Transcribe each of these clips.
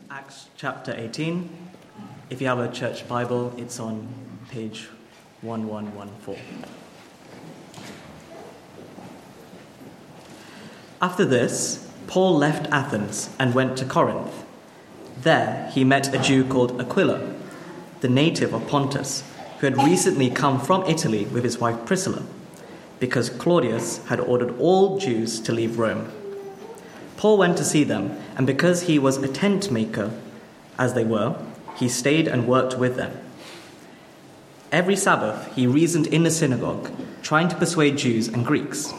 Acts chapter 18. If you have a church Bible, it's on page 1114. After this, Paul left Athens and went to Corinth. There he met a Jew called Aquila, the native of Pontus, who had recently come from Italy with his wife Priscilla, because Claudius had ordered all Jews to leave Rome. Paul went to see them, and because he was a tent maker, as they were, he stayed and worked with them. Every Sabbath he reasoned in the synagogue, trying to persuade Jews and Greeks.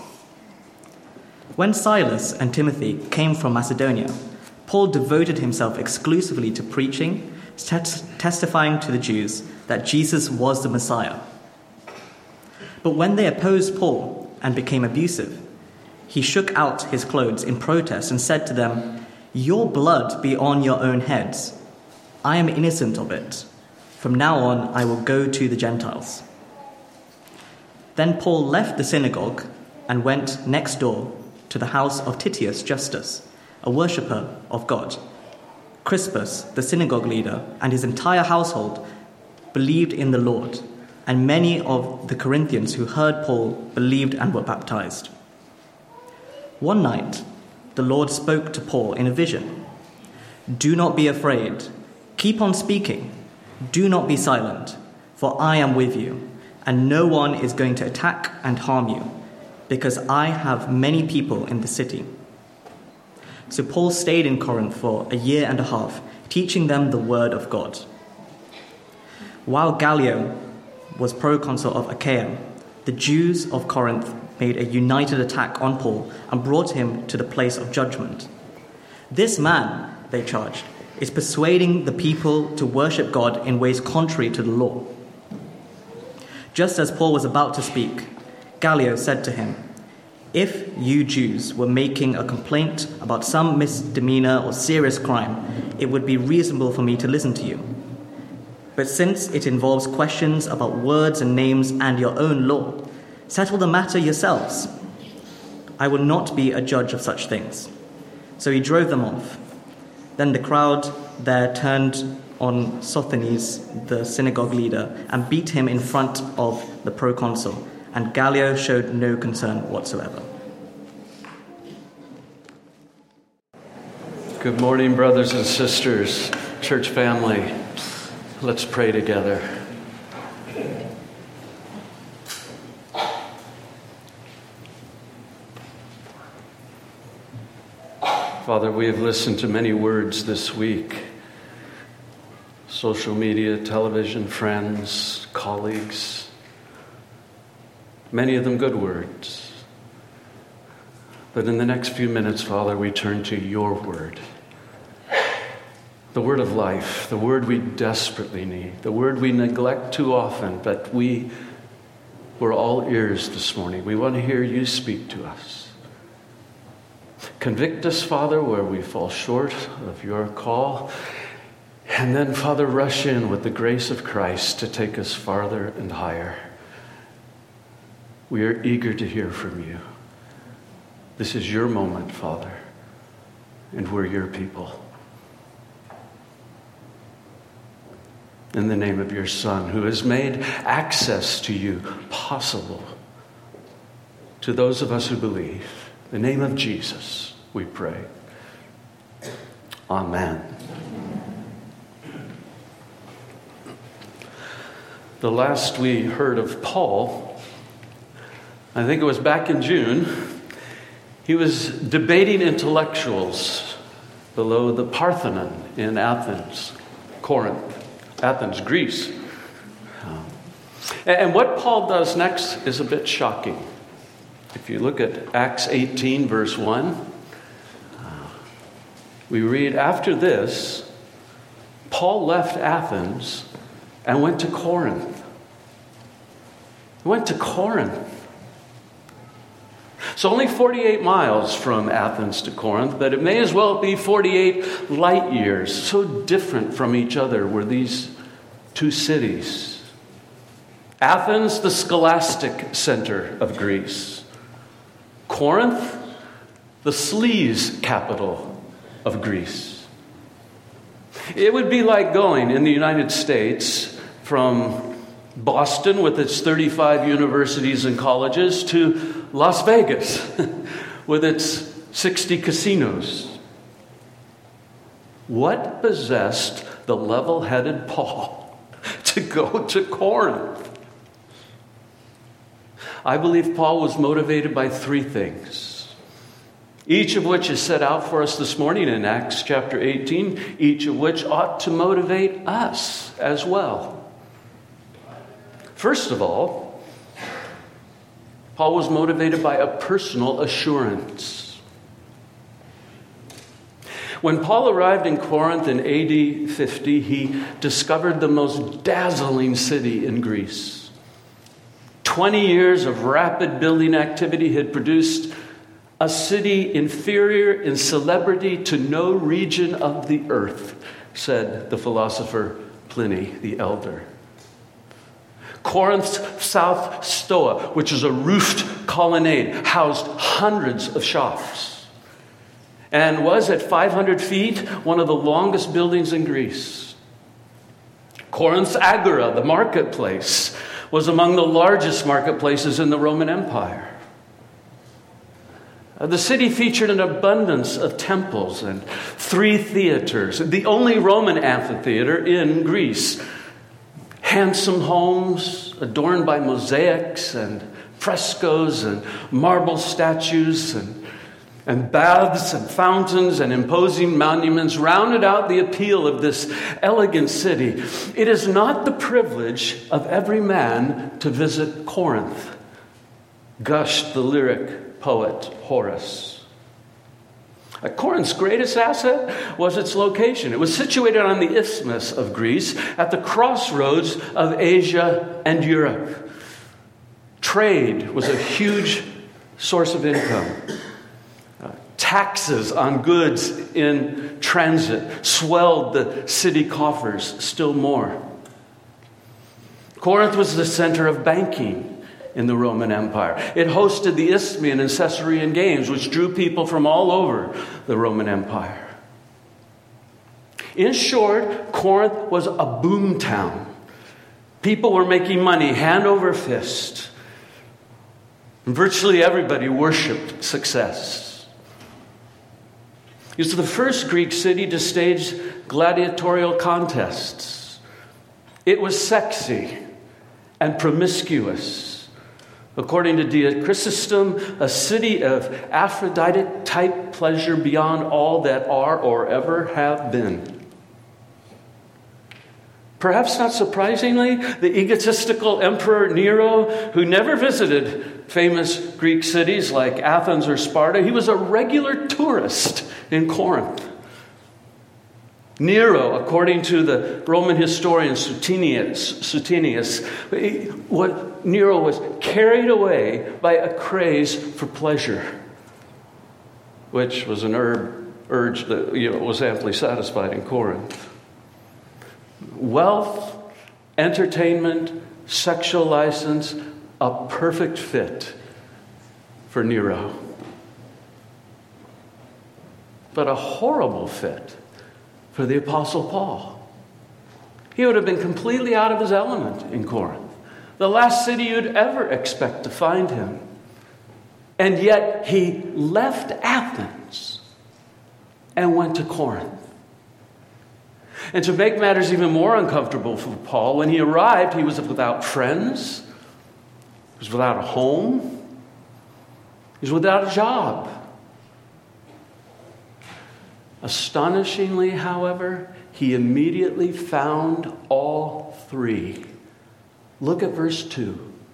When Silas and Timothy came from Macedonia, Paul devoted himself exclusively to preaching, testifying to the Jews that Jesus was the Messiah. But when they opposed Paul and became abusive, he shook out his clothes in protest and said to them, "Your blood be on your own heads. I am innocent of it. From now on, I will go to the Gentiles." Then Paul left the synagogue and went next door to the house of Titius Justus, a worshipper of God. Crispus, the synagogue leader, and his entire household believed in the Lord, and many of the Corinthians who heard Paul believed and were baptized. One night, the Lord spoke to Paul in a vision. "Do not be afraid. Keep on speaking. Do not be silent, for I am with you, and no one is going to attack and harm you, because I have many people in the city." So Paul stayed in Corinth for a year and a half, teaching them the word of God. While Gallio was proconsul of Achaia, the Jews of Corinth made a united attack on Paul and brought him to the place of judgment. "This man," they charged, "is persuading the people to worship God in ways contrary to the law." Just as Paul was about to speak, Gallio said to him, "If you Jews were making a complaint about some misdemeanor or serious crime, it would be reasonable for me to listen to you. But since it involves questions about words and names and your own law, settle the matter yourselves. I will not be a judge of such things." So he drove them off. Then the crowd there turned on Sosthenes, the synagogue leader, and beat him in front of the proconsul, and Gallio showed no concern whatsoever. Good morning, brothers and sisters, church family. Let's pray together. Father, we have listened to many words this week. Social media, television, friends, colleagues. Many of them good words. But in the next few minutes, Father, we turn to your word. The word of life, the word we desperately need, the word we neglect too often, but we're all ears this morning. We want to hear you speak to us. Convict us, Father, where we fall short of your call. And then, Father, rush in with the grace of Christ to take us farther and higher. We are eager to hear from you. This is your moment, Father, and we're your people. In the name of your Son, who has made access to you possible to those of us who believe, in the name of Jesus, we pray. Amen. The last we heard of Paul, I think it was back in June, he was debating intellectuals below the Parthenon in Athens, Greece. And what Paul does next is a bit shocking. If you look at Acts 18, verse 1, we read, "After this, Paul left Athens and went to Corinth." He went to Corinth. So only 48 miles from Athens to Corinth, but it may as well be 48 light years. So different from each other were these two cities. Athens, the scholastic center of Greece. Corinth, the sleaze capital of Greece. It would be like going in the United States from Boston with its 35 universities and colleges to Las Vegas with its 60 casinos. What possessed the level-headed Paul to go to Corinth? I believe Paul was motivated by three things, each of which is set out for us this morning in Acts chapter 18, each of which ought to motivate us as well. First of all, Paul was motivated by a personal assurance. When Paul arrived in Corinth in AD 50, he discovered the most dazzling city in Greece. 20 years of rapid building activity had produced a city inferior in celebrity to no region of the earth, said the philosopher Pliny the Elder. Corinth's South Stoa, which is a roofed colonnade, housed hundreds of shops and was at 500 feet one of the longest buildings in Greece. Corinth's Agora, the marketplace, was among the largest marketplaces in the Roman Empire. The city featured an abundance of temples and 3 theaters, the only Roman amphitheater in Greece. Handsome homes adorned by mosaics and frescoes and marble statues and baths and fountains and imposing monuments rounded out the appeal of this elegant city. It is not the privilege of every man to visit Corinth, gushed the lyric poet Horace. Corinth's greatest asset was its location. It was situated on the isthmus of Greece at the crossroads of Asia and Europe. Trade was a huge source of income. Taxes on goods in transit swelled the city coffers still more. Corinth was the center of banking in the Roman Empire. It hosted the Isthmian and Caesarean Games, which drew people from all over the Roman Empire. In short, Corinth was a boom town. People were making money hand over fist. And virtually everybody worshipped success. It was the first Greek city to stage gladiatorial contests. It was sexy and promiscuous. According to Chrysostom, a city of Aphrodite-type pleasure beyond all that are or ever have been. Perhaps not surprisingly, the egotistical Emperor Nero, who never visited famous Greek cities like Athens or Sparta, he was a regular tourist in Corinth. Nero, according to the Roman historian Suetonius, Nero was carried away by a craze for pleasure, which was an urge that was amply satisfied in Corinth. Wealth, entertainment, sexual license, a perfect fit for Nero. But a horrible fit for the Apostle Paul. He would have been completely out of his element in Corinth, the last city you'd ever expect to find him. And yet he left Athens and went to Corinth. And to make matters even more uncomfortable for Paul, when he arrived, he was without friends, he was without a home, he was without a job. Astonishingly, however, he immediately found all three. Look at verse 2.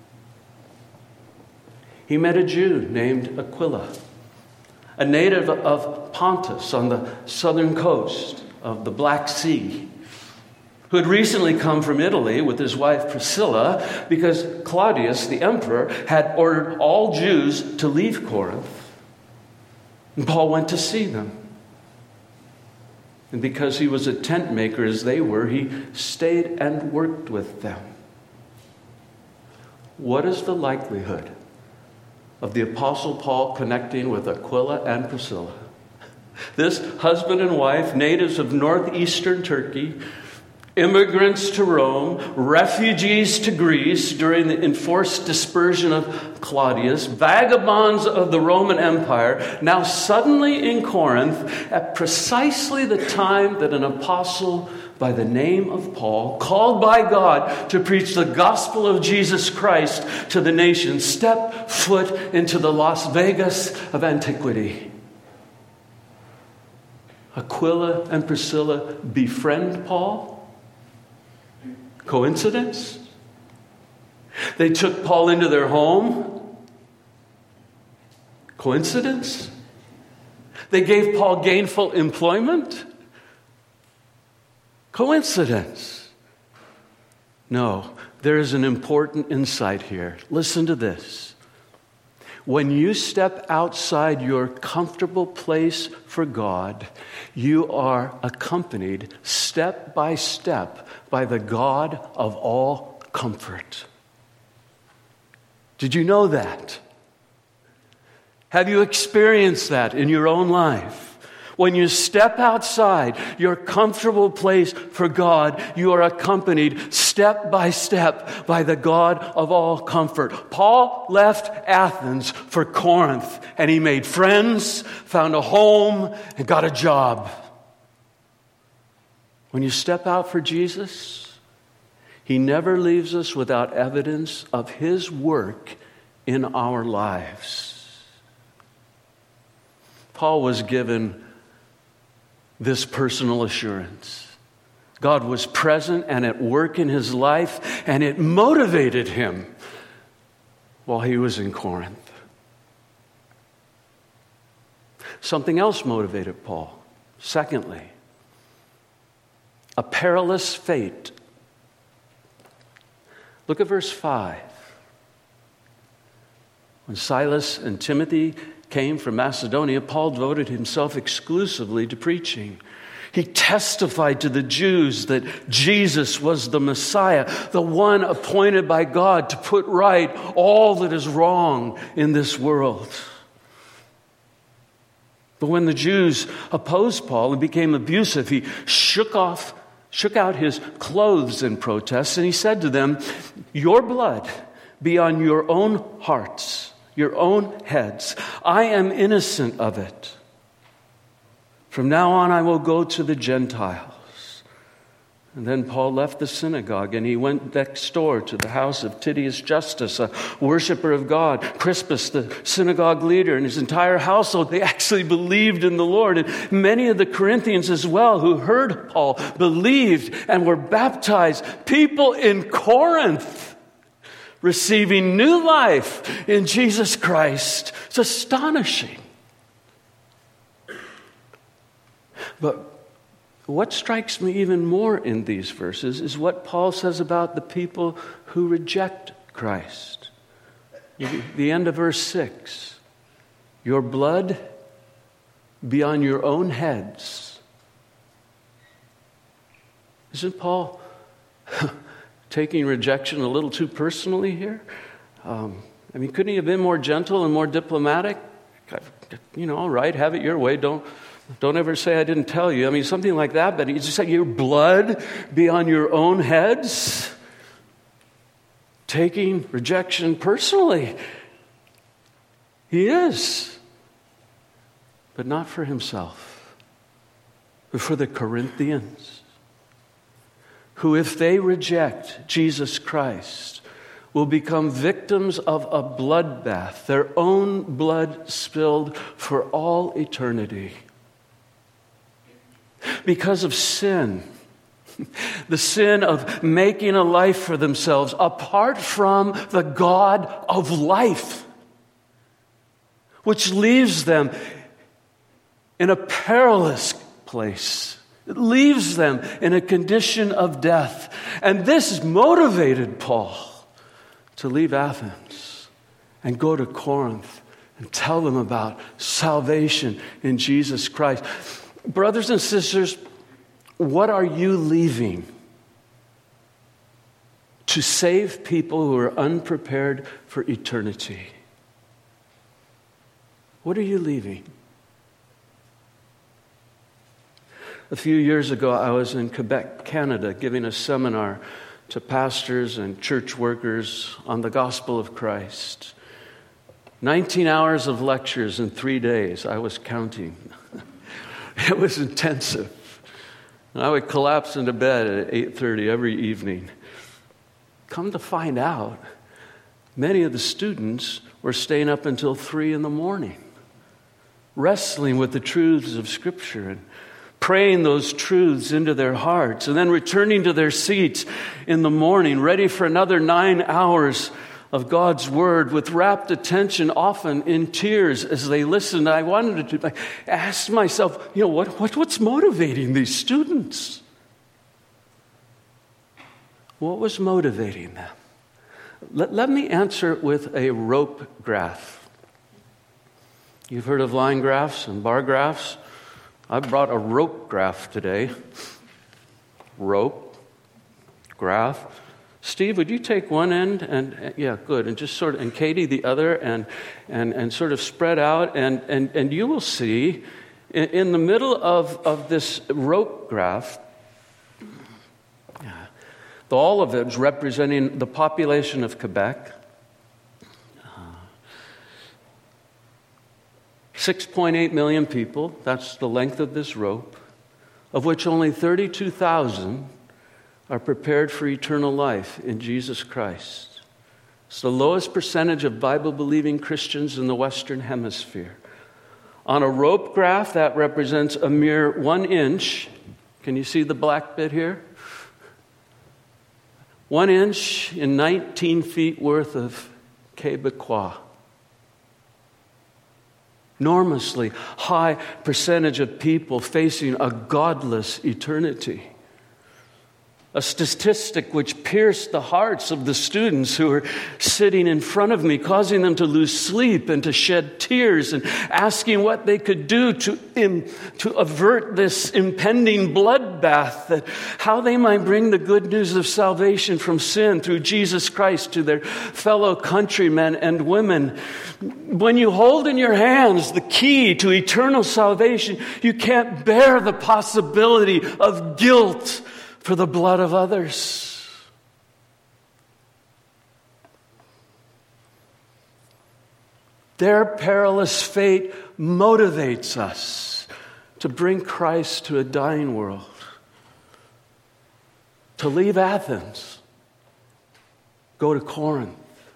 He met a Jew named Aquila, a native of Pontus on the southern coast of the Black Sea, who had recently come from Italy with his wife Priscilla because Claudius, the emperor, had ordered all Jews to leave Corinth. And Paul went to see them. And because he was a tent maker as they were, he stayed and worked with them. What is the likelihood of the Apostle Paul connecting with Aquila and Priscilla? This husband and wife, natives of northeastern Turkey, immigrants to Rome, refugees to Greece during the enforced dispersion of Claudius, vagabonds of the Roman Empire, now suddenly in Corinth at precisely the time that an apostle by the name of Paul, called by God to preach the gospel of Jesus Christ to the nations, stepped foot into the Las Vegas of antiquity. Aquila and Priscilla befriend Paul. Coincidence? They took Paul into their home. Coincidence? They gave Paul gainful employment. Coincidence? No, there is an important insight here. Listen to this. When you step outside your comfortable place for God, you are accompanied step by step by the God of all comfort. Did you know that? Have you experienced that in your own life? When you step outside your comfortable place for God, you are accompanied step by step by the God of all comfort. Paul left Athens for Corinth, and he made friends, found a home, and got a job. When you step out for Jesus, He never leaves us without evidence of His work in our lives. Paul was given this personal assurance. God was present and at work in his life, and it motivated him while he was in Corinth. Something else motivated Paul. Secondly, a perilous fate. Look at verse 5. When Silas and Timothy came from Macedonia, Paul devoted himself exclusively to preaching. He testified to the Jews that Jesus was the Messiah, the one appointed by God to put right all that is wrong in this world. But when the Jews opposed Paul and became abusive, he shook out his clothes in protest, and he said to them, "Your blood be on your own hearts, your own heads. I am innocent of it. From now on I will go to the Gentiles." And then Paul left the synagogue and he went next door to the house of Titius Justus, a worshiper of God. Crispus, the synagogue leader, and his entire household, they actually believed in the Lord. And many of the Corinthians as well who heard Paul believed and were baptized. People in Corinth receiving new life in Jesus Christ. It's astonishing. But what strikes me even more in these verses is what Paul says about the people who reject Christ. The end of verse 6. Your blood be on your own heads. Isn't Paul taking rejection a little too personally here? Couldn't he have been more gentle and more diplomatic? All right, have it your way. Don't ever say I didn't tell you. Something like that. But he just said, your blood be on your own heads. Taking rejection personally. He is. But not for himself. But for the Corinthians, who, if they reject Jesus Christ, will become victims of a bloodbath, their own blood spilled for all eternity. Because of sin, the sin of making a life for themselves apart from the God of life, which leaves them in a perilous place. It leaves them in a condition of death. And this motivated Paul to leave Athens and go to Corinth and tell them about salvation in Jesus Christ. Brothers and sisters, what are you leaving to save people who are unprepared for eternity? What are you leaving? A few years ago, I was in Quebec, Canada, giving a seminar to pastors and church workers on the gospel of Christ. 19 hours of lectures in 3 days. I was counting. It was intensive. And I would collapse into bed at 8:30 every evening. Come to find out, many of the students were staying up until 3 in the morning, wrestling with the truths of Scripture and praying those truths into their hearts, and then returning to their seats in the morning, ready for another 9 hours of God's Word with rapt attention, often in tears as they listened. I wanted to ask myself, what's motivating these students? What was motivating them? Let me answer it with a rope graph. You've heard of line graphs and bar graphs. I brought a rope graph today. Rope, graph. Steve, would you take one end and yeah, good, and just and Katie the other, and sort of spread out, and you will see in the middle of this rope graph, all of it is representing the population of Quebec. 6.8 million people, that's the length of this rope, of which only 32,000 are prepared for eternal life in Jesus Christ. It's the lowest percentage of Bible-believing Christians in the Western Hemisphere. On a rope graph, that represents a mere 1 inch. Can you see the black bit here? 1 inch in 19 feet worth of Quebecois. Enormously high percentage of people facing a godless eternity. A statistic which pierced the hearts of the students who were sitting in front of me, causing them to lose sleep and to shed tears and asking what they could do to avert this impending bloodbath, that how they might bring the good news of salvation from sin through Jesus Christ to their fellow countrymen and women. When you hold in your hands the key to eternal salvation, you can't bear the possibility of guilt for the blood of others. Their perilous fate motivates us to bring Christ to a dying world, to leave Athens, go to Corinth.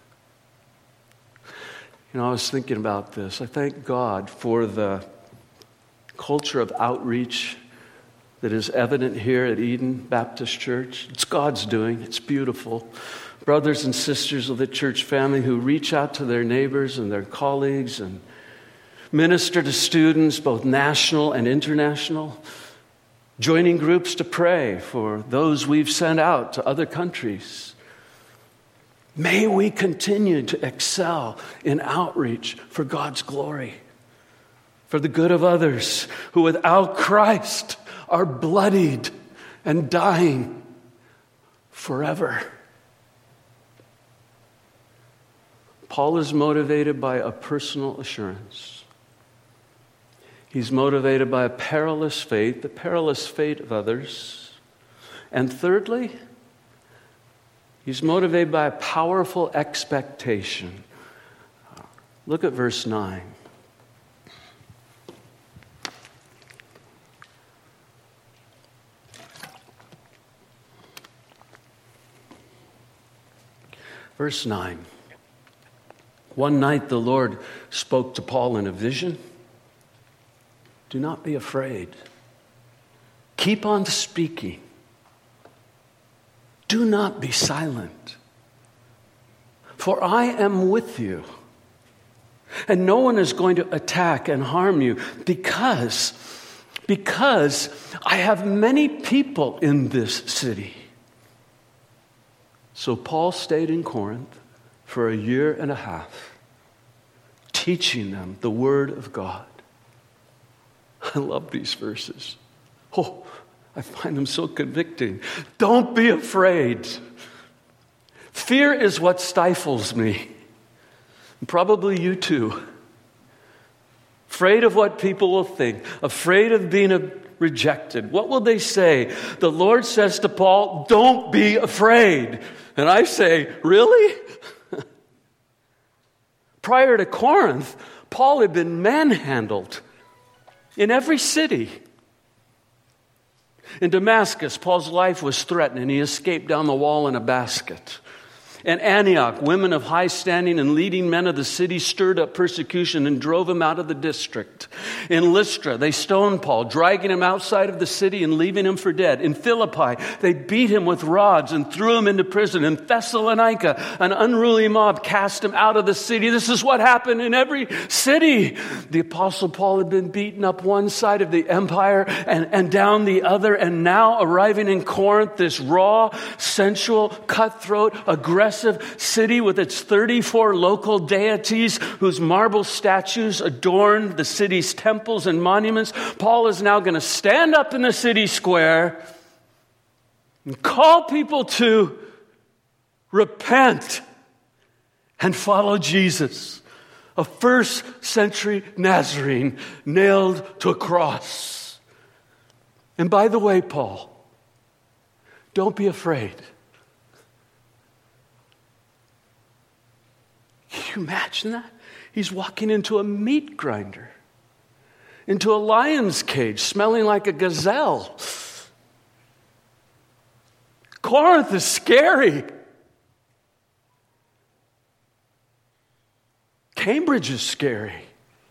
I was thinking about this. I thank God for the culture of outreach that is evident here at Eden Baptist Church. It's God's doing. It's beautiful. Brothers and sisters of the church family who reach out to their neighbors and their colleagues and minister to students, both national and international, joining groups to pray for those we've sent out to other countries. May we continue to excel in outreach for God's glory, for the good of others who without Christ are bloodied and dying forever. Paul is motivated by a personal assurance. He's motivated by a perilous faith, the perilous fate of others. And thirdly, he's motivated by a powerful expectation. Look at verse 9. Verse 9. One night the Lord spoke to Paul in a vision. Do not be afraid. Keep on speaking. Do not be silent. For I am with you. And no one is going to attack and harm you because I have many people in this city. So Paul stayed in Corinth for 1.5 years, teaching them the Word of God. I love these verses. Oh, I find them so convicting. Don't be afraid. Fear is what stifles me. Probably you too. afraid of what people will think, afraid of being rejected. What will they say? The Lord says to Paul, don't be afraid. And I say, really? Prior to Corinth, Paul had been manhandled in every city. In Damascus, Paul's life was threatened and he escaped down the wall in a basket. In Antioch, women of high standing and leading men of the city stirred up persecution and drove him out of the district. In Lystra, they stoned Paul, dragging him outside of the city and leaving him for dead. In Philippi, they beat him with rods and threw him into prison. In Thessalonica, an unruly mob cast him out of the city. This is what happened in every city. The Apostle Paul had been beaten up one side of the empire and down the other, and now arriving in Corinth, this raw, sensual, cutthroat, aggressive city with its 34 local deities whose marble statues adorn the city's temples and monuments. Paul is now going to stand up in the city square and call people to repent and follow Jesus, a first century Nazarene nailed to a cross. And by the way, Paul, don't be afraid. Can you imagine that? He's walking into a meat grinder, into a lion's cage, smelling like a gazelle. Corinth is scary. Cambridge is scary.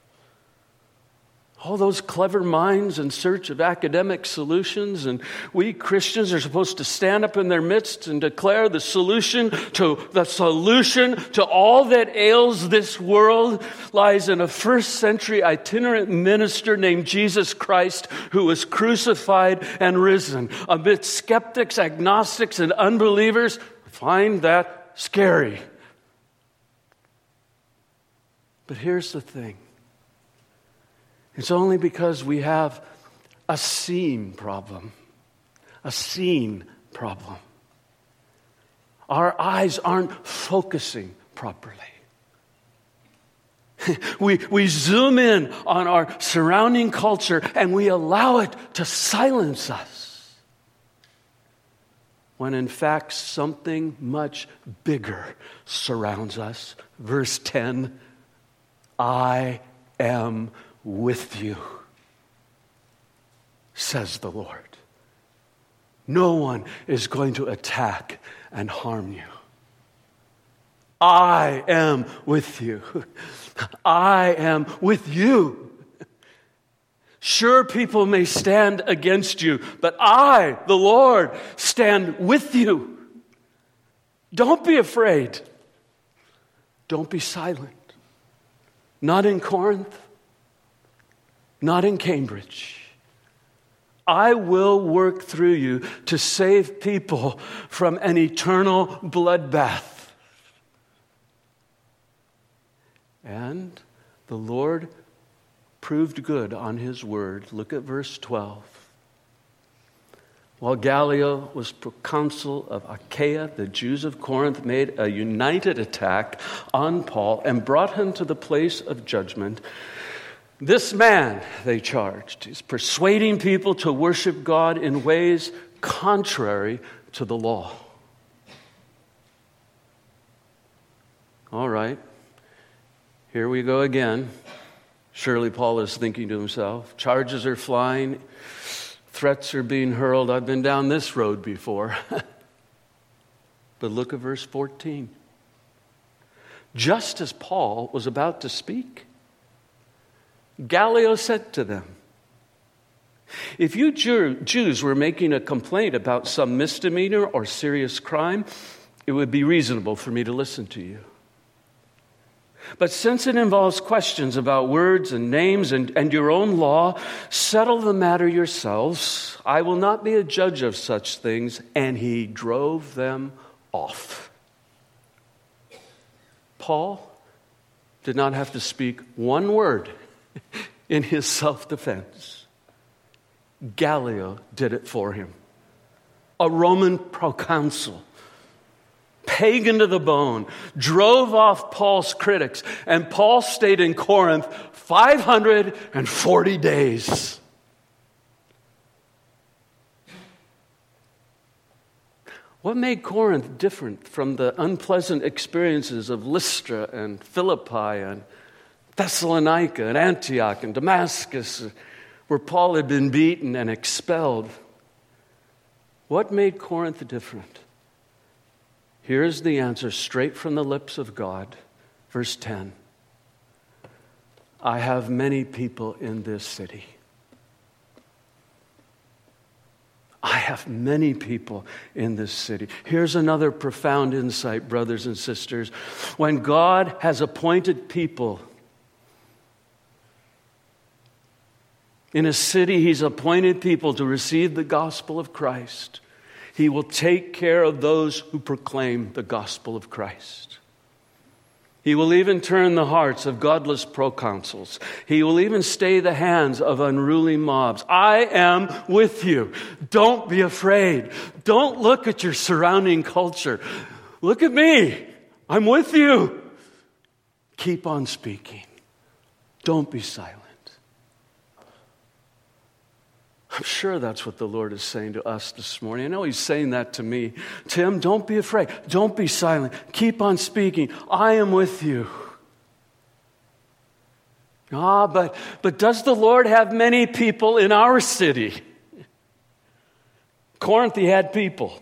All those clever minds in search of academic solutions, and we Christians are supposed to stand up in their midst and declare the solution to all that ails this world lies in a first century itinerant minister named Jesus Christ, who was crucified and risen. Amidst skeptics, agnostics, and unbelievers, find that scary. But here's the thing. It's only because we have a seen problem. A seen problem. Our eyes aren't focusing properly. We zoom in on our surrounding culture and we allow it to silence us. When in fact something much bigger surrounds us. Verse 10, I am with you, says the Lord. No one is going to attack and harm you. I am with you. I am with you. Sure, people may stand against you, but I, the Lord, stand with you. Don't be afraid. Don't be silent. Not in Corinth. Not in Cambridge. I will work through you to save people from an eternal bloodbath. And the Lord proved good on his word. Look at verse 12. While Gallio was proconsul of Achaia, the Jews of Corinth made a united attack on Paul and brought him to the place of judgment. This man, they charged, is persuading people to worship God in ways contrary to the law. All right, here we go again. Surely Paul is thinking to himself, charges are flying, threats are being hurled. I've been down this road before. But look at verse 14. Just as Paul was about to speak, Gallio said to them, if you Jews were making a complaint about some misdemeanor or serious crime, it would be reasonable for me to listen to you. But since it involves questions about words and names and your own law, settle the matter yourselves. I will not be a judge of such things. And he drove them off. Paul did not have to speak one word in his self-defense. Gallio did it for him. A Roman proconsul pagan to the bone, drove off Paul's critics, and Paul stayed in Corinth 540 days. What made Corinth different from the unpleasant experiences of Lystra and Philippi and Thessalonica and Antioch and Damascus, where Paul had been beaten and expelled? What made Corinth different? Here's the answer straight from the lips of God. Verse 10. I have many people in this city. I have many people in this city. Here's another profound insight, brothers and sisters. When God has appointed people in a city, He's appointed people to receive the gospel of Christ. He will take care of those who proclaim the gospel of Christ. He will even turn the hearts of godless proconsuls. He will even stay the hands of unruly mobs. I am with you. Don't be afraid. Don't look at your surrounding culture. Look at me. I'm with you. Keep on speaking. Don't be silent. I'm sure that's what the Lord is saying to us this morning. I know He's saying that to me. Tim, don't be afraid. Don't be silent. Keep on speaking. I am with you. But does the Lord have many people in our city? Corinth, He had people.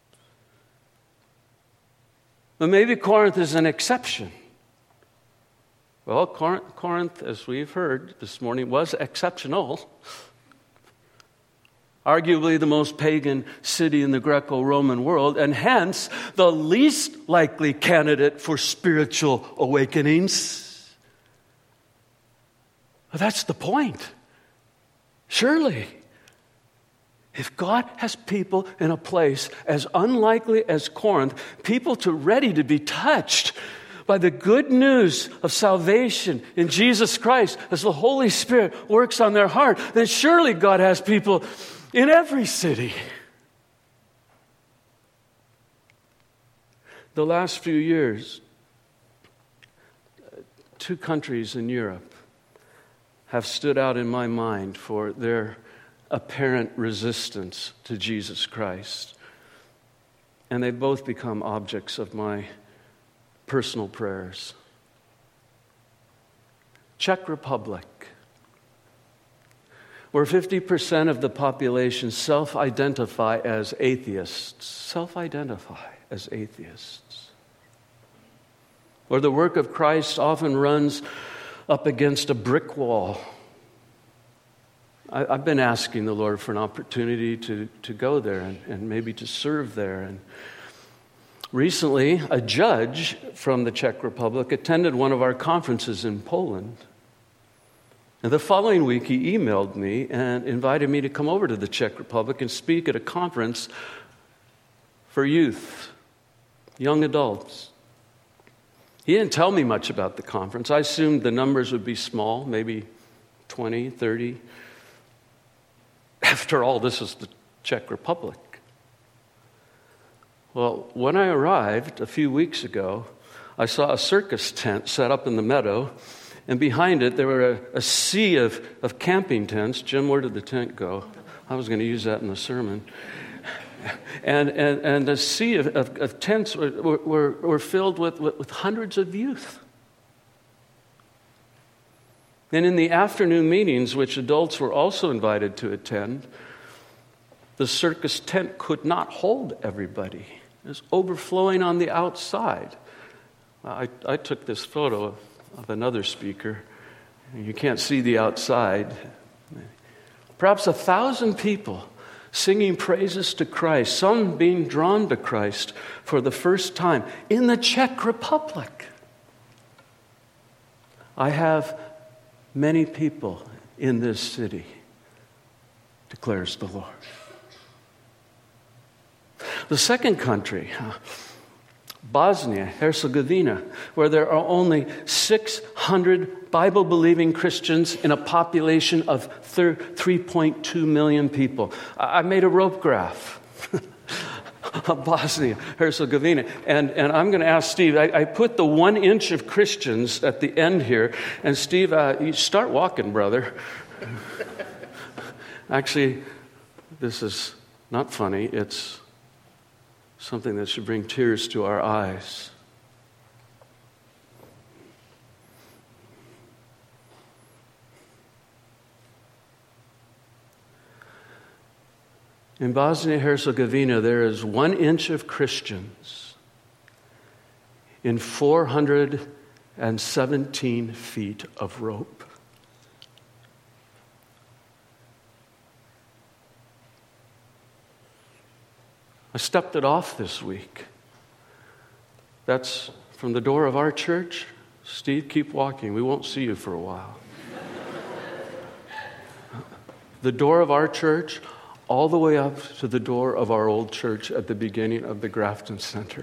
But maybe Corinth is an exception. Well, Corinth, as we've heard this morning, was exceptional. Arguably the most pagan city in the Greco-Roman world, and hence the least likely candidate for spiritual awakenings. Well, that's the point. Surely, if God has people in a place as unlikely as Corinth, people ready to be touched by the good news of salvation in Jesus Christ as the Holy Spirit works on their heart, then surely God has people in every city. The last few years, 2 countries in Europe have stood out in my mind for their apparent resistance to Jesus Christ. And they've both become objects of my personal prayers. Czech Republic, where 50% of the population self-identify as atheists. Where the work of Christ often runs up against a brick wall. I've been asking the Lord for an opportunity to go there and maybe to serve there. And recently, a judge from the Czech Republic attended one of our conferences in Poland. And the following week, he emailed me and invited me to come over to the Czech Republic and speak at a conference for youth, young adults. He didn't tell me much about the conference. I assumed the numbers would be small, maybe 20, 30. After all, this is the Czech Republic. Well, when I arrived a few weeks ago, I saw a circus tent set up in the meadow. And behind it, there were a sea of camping tents. Jim, where did the tent go? I was going to use that in the sermon. And the sea of tents were filled with hundreds of youth. And in the afternoon meetings, which adults were also invited to attend, the circus tent could not hold everybody. It was overflowing on the outside. I took this photo of another speaker. You can't see the outside. Perhaps 1,000 people singing praises to Christ, some being drawn to Christ for the first time in the Czech Republic. I have many people in this city, declares the Lord. The second country, Bosnia, Herzegovina, where there are only 600 Bible-believing Christians in a population of 3.2 million people. I made a rope graph Bosnia, Herzegovina. And I'm going to ask Steve, I put the 1 inch of Christians at the end here. And Steve, you start walking, brother. Actually, this is not funny. It's something that should bring tears to our eyes. In Bosnia-Herzegovina, there is 1 inch of Christians in 417 feet of rope. I stepped it off this week. That's from the door of our church. Steve, keep walking. We won't see you for a while. The door of our church, all the way up to the door of our old church at the beginning of the Grafton Center.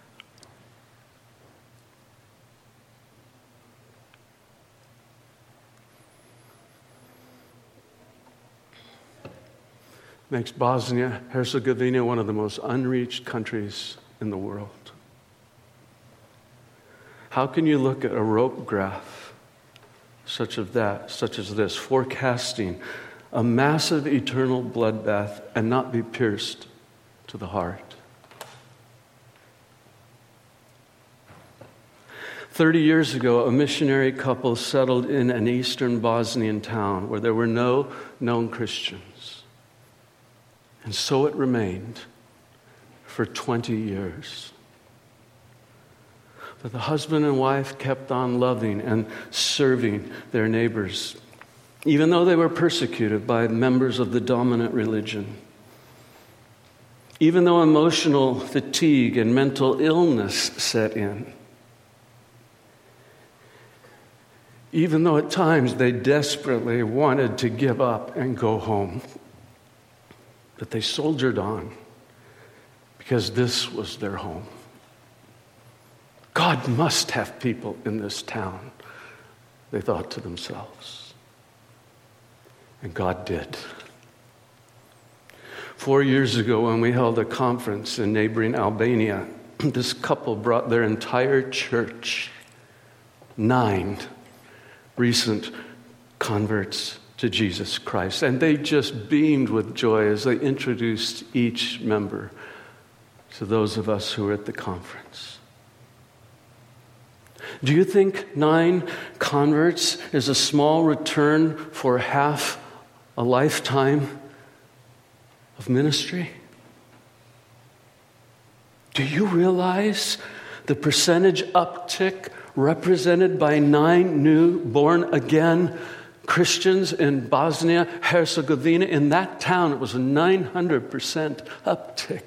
Makes Bosnia-Herzegovina one of the most unreached countries in the world. How can you look at a rope graph such as this, forecasting a massive eternal bloodbath and not be pierced to the heart? 30 years ago, a missionary couple settled in an eastern Bosnian town where there were no known Christians. And so it remained for 20 years. But the husband and wife kept on loving and serving their neighbors, even though they were persecuted by members of the dominant religion. Even though emotional fatigue and mental illness set in. Even though at times they desperately wanted to give up and go home. But they soldiered on because this was their home. God must have people in this town, they thought to themselves. And God did. 4 years ago, when we held a conference in neighboring Albania, this couple brought their entire church, 9 recent converts to Jesus Christ. And they just beamed with joy as they introduced each member to those of us who were at the conference. Do you think 9 converts is a small return for half a lifetime of ministry? Do you realize the percentage uptick represented by 9 new born-again Christians in Bosnia-Herzegovina? In that town, it was a 900% uptick.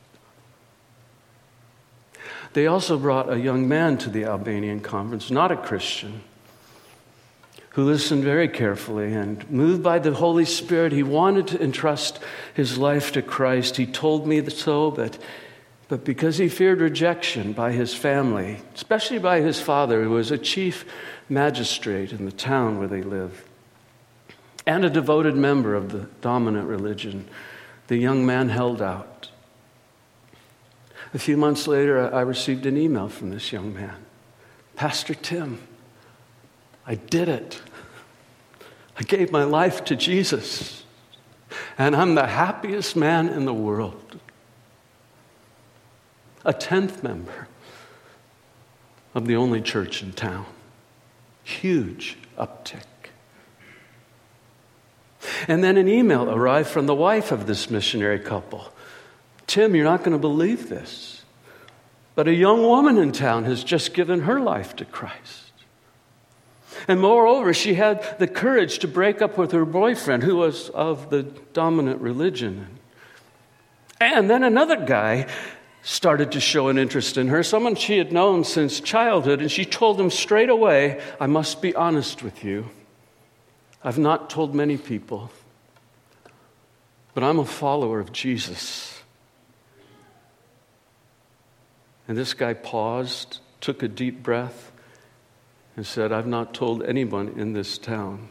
They also brought a young man to the Albanian conference, not a Christian, who listened very carefully and, moved by the Holy Spirit, he wanted to entrust his life to Christ. He told me so, but because he feared rejection by his family, especially by his father, who was a chief magistrate in the town where they lived, and a devoted member of the dominant religion, the young man held out. A few months later, I received an email from this young man. Pastor Tim, I did it. I gave my life to Jesus, and I'm the happiest man in the world. A 10th member of the only church in town. Huge uptick. And then an email arrived from the wife of this missionary couple. Tim, you're not going to believe this, but a young woman in town has just given her life to Christ. And moreover, she had the courage to break up with her boyfriend, who was of the dominant religion. And then another guy started to show an interest in her, someone she had known since childhood, and she told him straight away, I must be honest with you. I've not told many people, but I'm a follower of Jesus. And this guy paused, took a deep breath, and said, I've not told anyone in this town,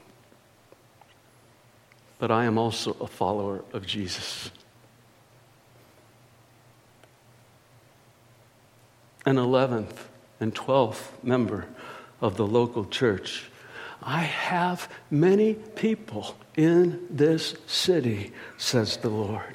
but I am also a follower of Jesus. an 11th and 12th member of the local church. I have many people in this city, says the Lord.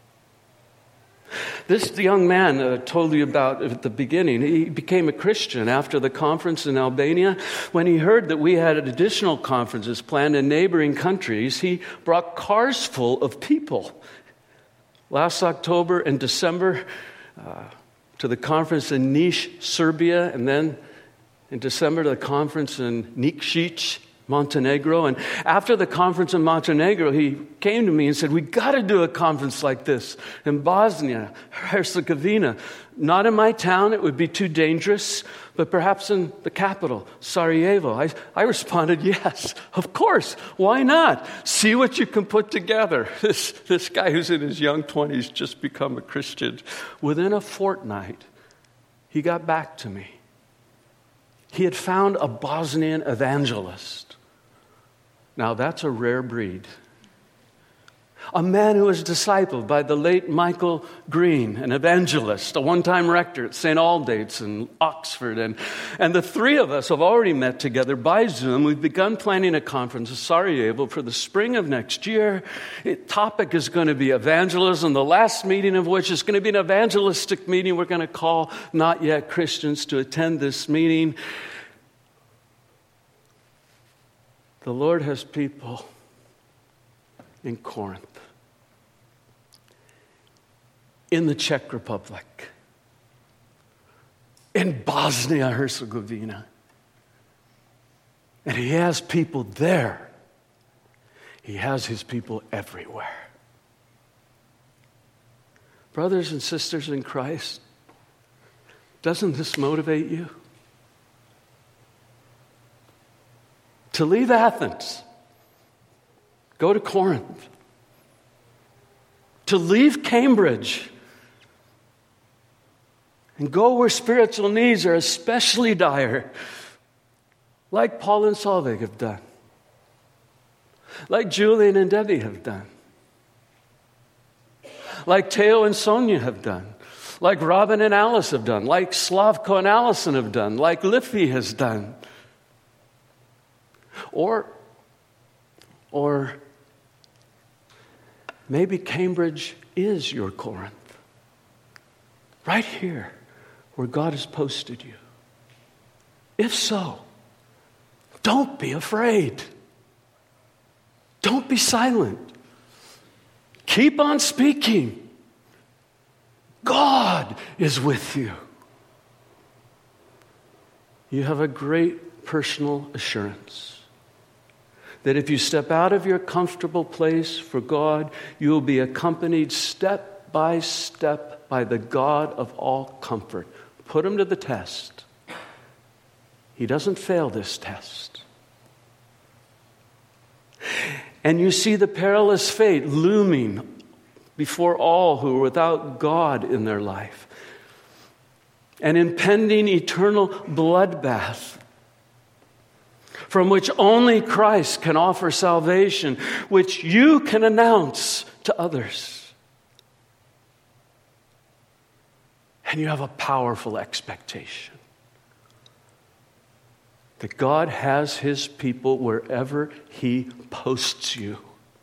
This young man I told you about at the beginning, he became a Christian after the conference in Albania. When he heard that we had additional conferences planned in neighboring countries, he brought cars full of people. Last October and December, to the conference in Niš, Serbia, and then in December to the conference in Nikšić, Montenegro. And after the conference in Montenegro, he came to me and said, we got to do a conference like this in Bosnia, Herzegovina. Not in my town, it would be too dangerous, but perhaps in the capital, Sarajevo. I responded, yes, of course, why not? See what you can put together. This guy who's in his young 20s just become a Christian. Within a fortnight, he got back to me. He had found a Bosnian evangelist. Now that's a rare breed. A man who was discipled by the late Michael Green, an evangelist, a one-time rector at St. Aldate's in Oxford. And the three of us have already met together by Zoom. We've begun planning a conference in Sarajevo for the spring of next year. The topic is going to be evangelism, the last meeting of which is going to be an evangelistic meeting. We're going to call not yet Christians to attend this meeting. The Lord has people in Corinth, in the Czech Republic, in Bosnia-Herzegovina. And he has people there. He has his people everywhere. Brothers and sisters in Christ, doesn't this motivate you? To leave Athens, go to Corinth. To leave Cambridge and go where spiritual needs are especially dire, like Paul and Solveig have done, like Julian and Debbie have done, like Teo and Sonia have done, like Robin and Alice have done, like Slavko and Allison have done, like Liffey has done. Or maybe Cambridge is your Corinth. Right here, where God has posted you. If so, don't be afraid. Don't be silent. Keep on speaking. God is with you. You have a great personal assurance that if you step out of your comfortable place for God, you will be accompanied step by step by the God of all comfort. Put him to the test. He doesn't fail this test. And you see the perilous fate looming before all who are without God in their life. An impending eternal bloodbath from which only Christ can offer salvation, which you can announce to others. And you have a powerful expectation that God has his people wherever he posts you.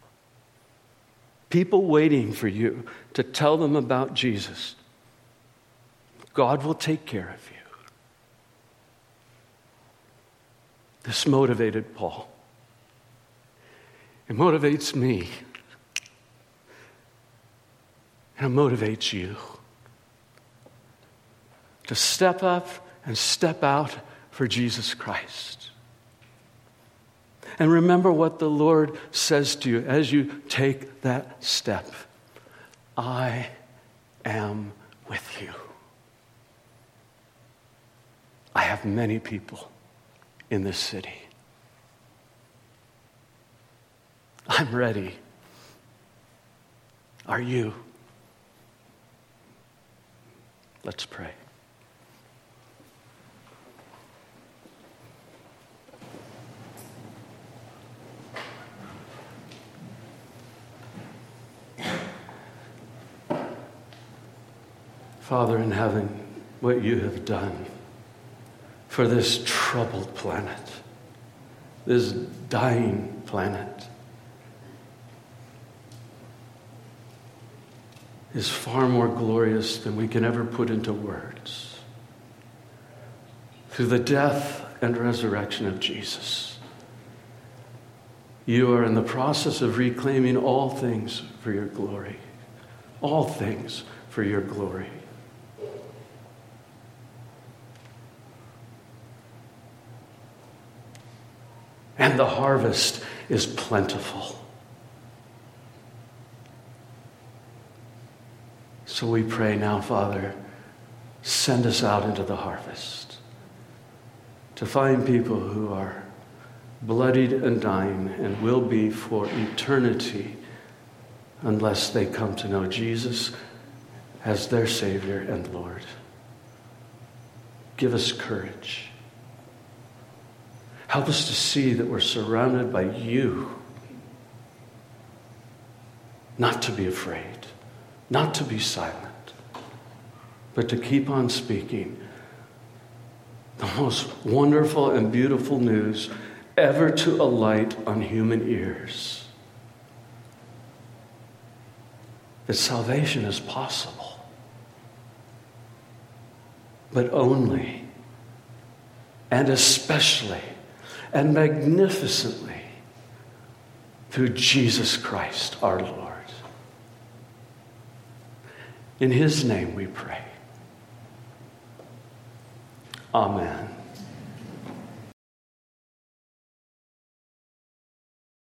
People waiting for you to tell them about Jesus. God will take care of you. This motivated Paul. It motivates me. And it motivates you to step up and step out for Jesus Christ. And remember what the Lord says to you as you take that step. I am with you. I have many people in this city. I'm ready. Are you? Let's pray. Father in heaven, what you have done for this troubled planet, this dying planet, is far more glorious than we can ever put into words. Through the death and resurrection of Jesus, you are in the process of reclaiming all things for your glory. All things for your glory. And the harvest is plentiful. So we pray now, Father, send us out into the harvest to find people who are bloodied and dying and will be for eternity unless they come to know Jesus as their Savior and Lord. Give us courage. Help us to see that we're surrounded by you. Not to be afraid, not to be silent, but to keep on speaking the most wonderful and beautiful news ever to alight on human ears. That salvation is possible, but only and especially and magnificently through Jesus Christ our Lord. In his name we pray. Amen.